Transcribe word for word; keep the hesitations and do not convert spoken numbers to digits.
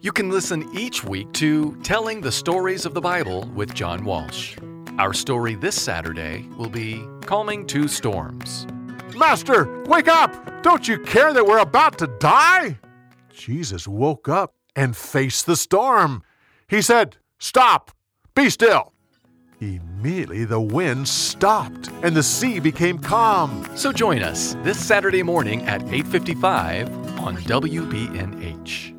You can listen each week to Telling the Stories of the Bible with John Walsh. Our story this Saturday will be Calming Two Storms. Master, wake up! Don't you care that we're about to die? Jesus woke up and faced the storm. He said, "Stop! Be still!" Immediately the wind stopped and the sea became calm. So join us this Saturday morning at eight fifty-five on W B N H.